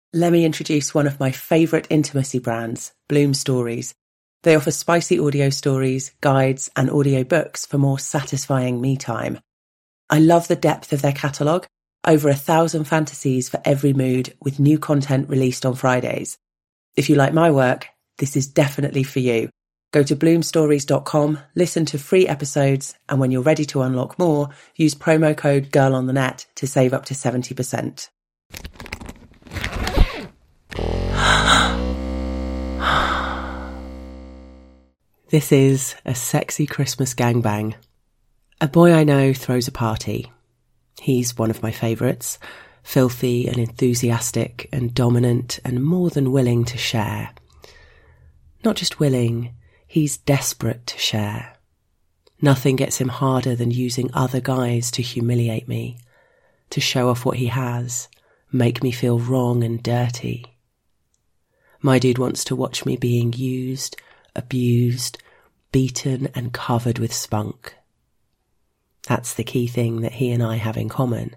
Let me introduce one of my favourite intimacy brands, Bloom Stories. They offer spicy audio stories, guides, and audio books for more satisfying me time. I love the depth of their catalogue, over 1,000 fantasies for every mood, with new content released on Fridays. If you like my work, this is definitely for you. Go to bloomstories.com, listen to free episodes, and when you're ready to unlock more, use promo code GIRLONTHENET to save up to 70%. This is a sexy Christmas gangbang. A boy I know throws a party. He's one of my favourites, filthy and enthusiastic and dominant and more than willing to share. Not just willing, he's desperate to share. Nothing gets him harder than using other guys to humiliate me, to show off what he has, make me feel wrong and dirty. My dude wants to watch me being used, abused, beaten and covered with spunk. That's the key thing that he and I have in common.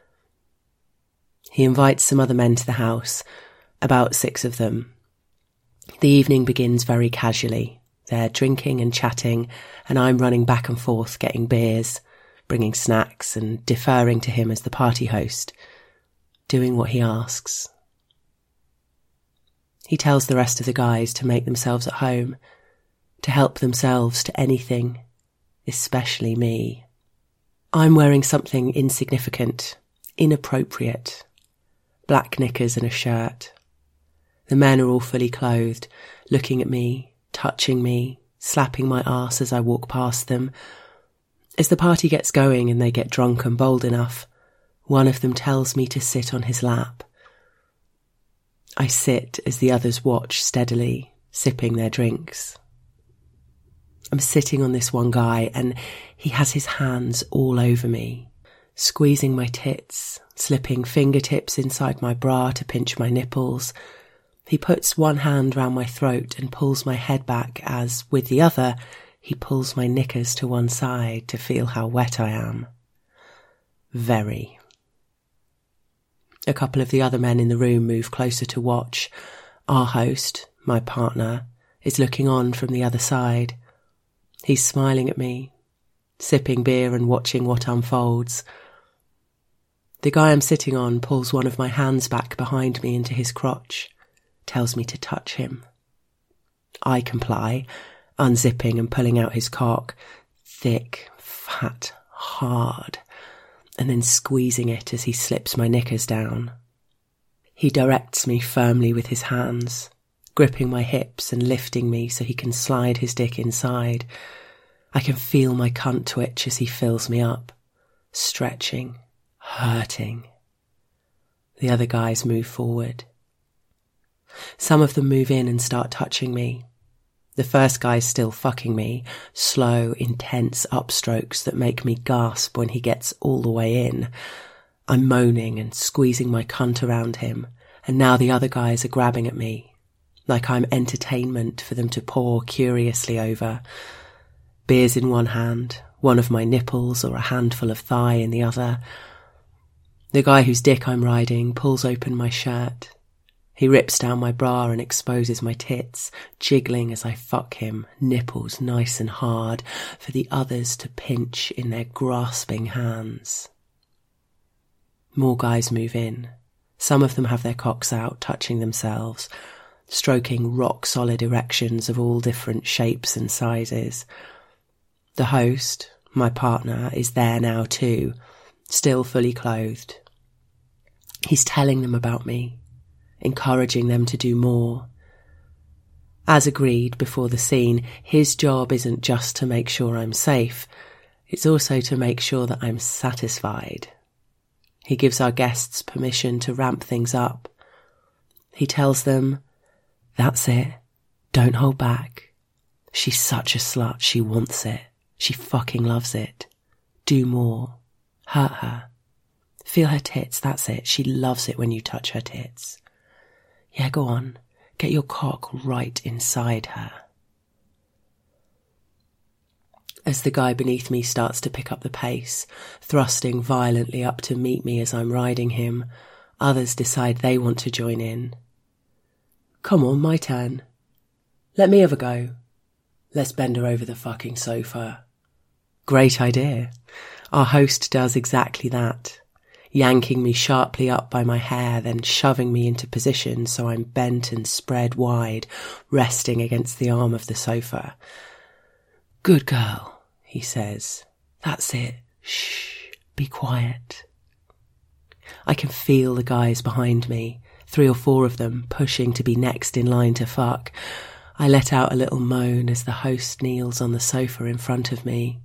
He invites some other men to the house, about 6 of them. The evening begins very casually. They're drinking and chatting, and I'm running back and forth getting beers, bringing snacks and deferring to him as the party host, doing what he asks. He tells the rest of the guys to make themselves at home, to help themselves to anything, especially me. I'm wearing something insignificant, inappropriate. Black knickers and a shirt. The men are all fully clothed, looking at me, touching me, slapping my arse as I walk past them. As the party gets going and they get drunk and bold enough, one of them tells me to sit on his lap. I sit as the others watch steadily, sipping their drinks. I'm sitting on this one guy and he has his hands all over me, squeezing my tits, slipping fingertips inside my bra to pinch my nipples. He puts one hand round my throat and pulls my head back as, with the other, he pulls my knickers to one side to feel how wet I am. Very. A couple of the other men in the room move closer to watch. Our host, my partner, is looking on from the other side. He's smiling at me, sipping beer and watching what unfolds. The guy I'm sitting on pulls one of my hands back behind me into his crotch, tells me to touch him. I comply, unzipping and pulling out his cock, thick, fat, hard, and then squeezing it as he slips my knickers down. He directs me firmly with his hands, gripping my hips and lifting me so he can slide his dick inside. I can feel my cunt twitch as he fills me up, stretching, hurting. The other guys move forward. Some of them move in and start touching me. The first guy's still fucking me, slow, intense upstrokes that make me gasp when he gets all the way in. I'm moaning and squeezing my cunt around him, and now the other guys are grabbing at me, like I'm entertainment for them to paw curiously over. Beers in one hand, one of my nipples or a handful of thigh in the other. The guy whose dick I'm riding pulls open my shirt. He rips down my bra and exposes my tits, jiggling as I fuck him, nipples nice and hard, for the others to pinch in their grasping hands. More guys move in. Some of them have their cocks out, touching themselves, stroking rock-solid erections of all different shapes and sizes. The host, my partner, is there now too, still fully clothed. He's telling them about me, encouraging them to do more. As agreed before the scene, his job isn't just to make sure I'm safe, it's also to make sure that I'm satisfied. He gives our guests permission to ramp things up. He tells them, "That's it, don't hold back. She's such a slut, she wants it. She fucking loves it. Do more. Hurt her. Feel her tits, that's it. She loves it when you touch her tits. Yeah, go on. Get your cock right inside her." As the guy beneath me starts to pick up the pace, thrusting violently up to meet me as I'm riding him, Others decide they want to join in. Come on, my turn. Let me have a go. Let's bend her over the fucking sofa. Great idea. Our host does exactly that, yanking me sharply up by my hair, then shoving me into position so I'm bent and spread wide, resting against the arm of the sofa. Good girl, he says. That's it. Shh, be quiet. I can feel the guys behind me, 3 or 4 of them, pushing to be next in line to fuck. I let out a little moan as the host kneels on the sofa in front of me.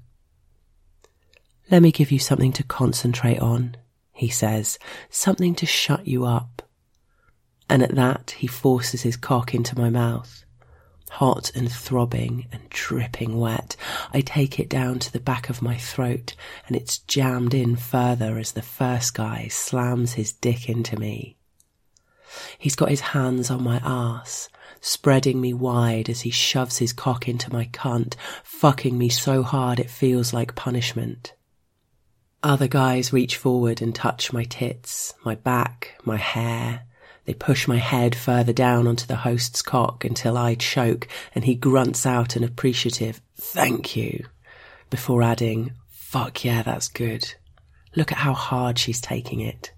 Let me give you something to concentrate on, he says, something to shut you up. And at that, he forces his cock into my mouth. Hot and throbbing and dripping wet, I take it down to the back of my throat, and it's jammed in further as the first guy slams his dick into me. He's got his hands on my arse, spreading me wide as he shoves his cock into my cunt, fucking me so hard it feels like punishment. Other guys reach forward and touch my tits, my back, my hair. They push my head further down onto the host's cock until I choke and he grunts out an appreciative "thank you" before adding, "Fuck yeah, that's good. Look at how hard she's taking it."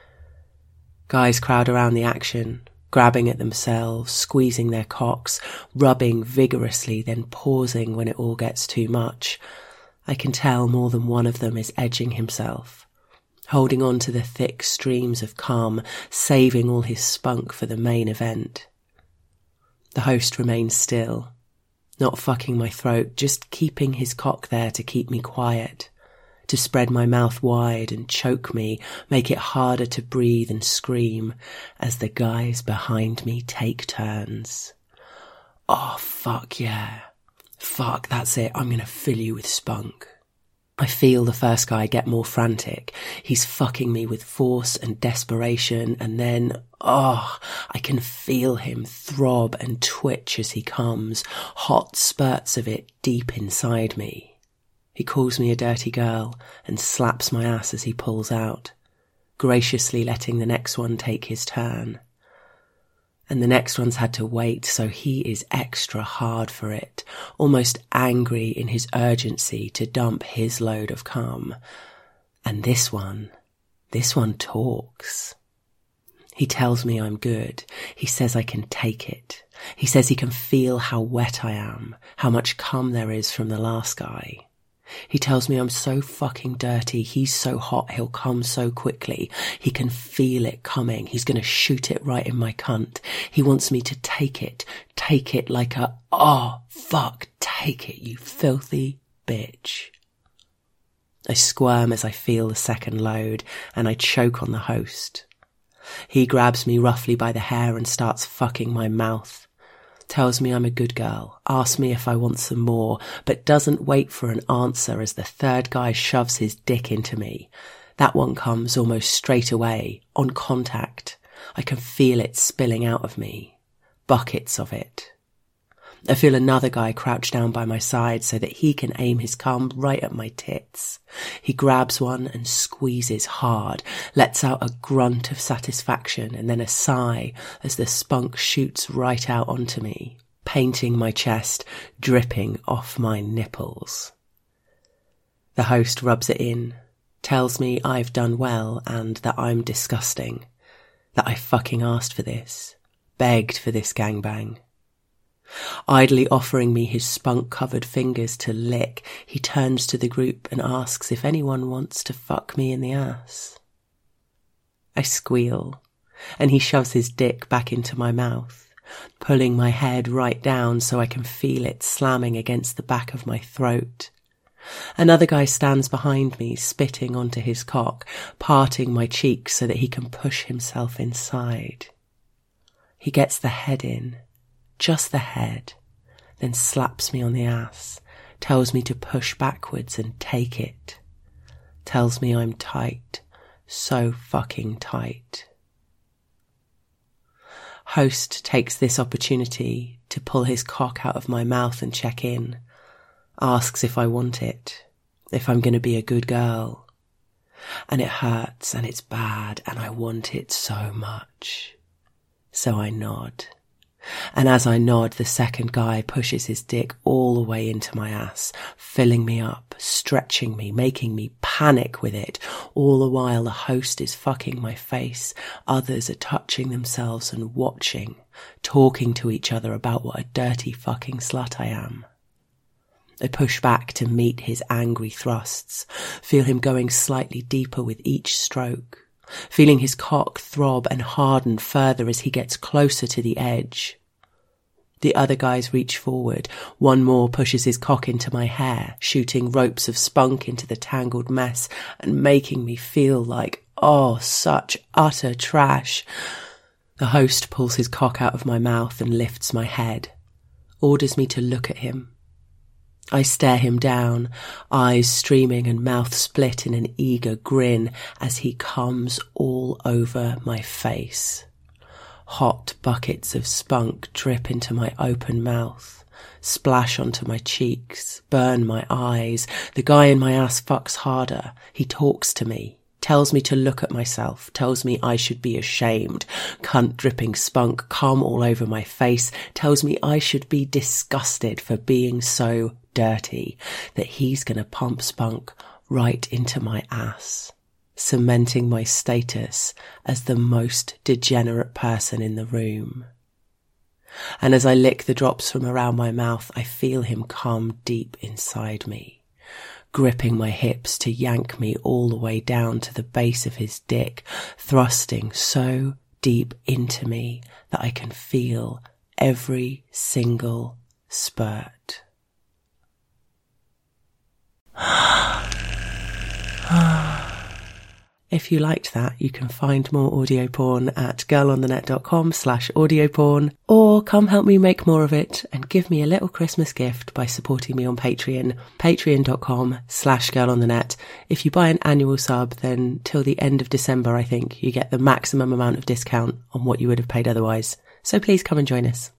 Guys crowd around the action, grabbing at themselves, squeezing their cocks, rubbing vigorously, then pausing when it all gets too much. I can tell more than one of them is edging himself, holding on to the thick streams of cum, saving all his spunk for the main event. The host remains still, not fucking my throat, just keeping his cock there to keep me quiet, to spread my mouth wide and choke me, make it harder to breathe and scream as the guys behind me take turns. Oh, fuck yeah. Fuck, that's it. I'm gonna fill you with spunk. I feel the first guy get more frantic. He's fucking me with force and desperation, and then, I can feel him throb and twitch as he comes, hot spurts of it deep inside me. He calls me a dirty girl and slaps my ass as he pulls out, graciously letting the next one take his turn. And the next one's had to wait, so he is extra hard for it, almost angry in his urgency to dump his load of cum. And this one talks. He tells me I'm good. He says I can take it. He says he can feel how wet I am, how much cum there is from the last guy. He tells me I'm so fucking dirty, he's so hot, he'll come so quickly. He can feel it coming. He's going to shoot it right in my cunt. He wants me to take it like a, fuck, take it, you filthy bitch. I squirm as I feel the second load, and I choke on the host. He grabs me roughly by the hair and starts fucking my mouth. Tells me I'm a good girl, asks me if I want some more, but doesn't wait for an answer as the third guy shoves his dick into me. That one comes almost straight away, on contact. I can feel it spilling out of me. Buckets of it. I feel another guy crouch down by my side so that he can aim his cum right at my tits. He grabs one and squeezes hard, lets out a grunt of satisfaction and then a sigh as the spunk shoots right out onto me, painting my chest, dripping off my nipples. The host rubs it in, tells me I've done well and that I'm disgusting, that I fucking asked for this, begged for this gangbang. Idly offering me his spunk-covered fingers to lick, he turns to the group and asks if anyone wants to fuck me in the ass. I squeal, and he shoves his dick back into my mouth, pulling my head right down so I can feel it slamming against the back of my throat. Another guy stands behind me, spitting onto his cock, parting my cheeks so that he can push himself inside. He gets the head in. Just the head, then slaps me on the ass, tells me to push backwards and take it, tells me I'm tight, so fucking tight. Host takes this opportunity to pull his cock out of my mouth and check in, asks if I want it, if I'm going to be a good girl. And it hurts and it's bad and I want it so much. So I nod. And as I nod, the second guy pushes his dick all the way into my ass, filling me up, stretching me, making me panic with it. All the while the host is fucking my face. Others are touching themselves and watching, talking to each other about what a dirty fucking slut I am. I push back to meet his angry thrusts, feel him going slightly deeper with each stroke, feeling his cock throb and harden further as he gets closer to the edge. The other guys reach forward. One more pushes his cock into my hair, shooting ropes of spunk into the tangled mess and making me feel like, oh, such utter trash. The host pulls his cock out of my mouth and lifts my head, orders me to look at him. I stare him down, eyes streaming and mouth split in an eager grin as he comes all over my face. Hot buckets of spunk drip into my open mouth, splash onto my cheeks, burn my eyes. The guy in my ass fucks harder. He talks to me, tells me to look at myself, tells me I should be ashamed. Cunt dripping spunk come all over my face, tells me I should be disgusted for being so dirty, that he's gonna pump spunk right into my ass, cementing my status as the most degenerate person in the room. And as I lick the drops from around my mouth, I feel him come deep inside me, gripping my hips to yank me all the way down to the base of his dick, thrusting so deep into me that I can feel every single spurt. If you liked that, you can find more audio porn at girlonthenet.com/audioporn, or come help me make more of it and give me a little Christmas gift by supporting me on Patreon, patreon.com/girlonthenet. If you buy an annual sub, then till the end of December, I think, you get the maximum amount of discount on what you would have paid otherwise. So please come and join us.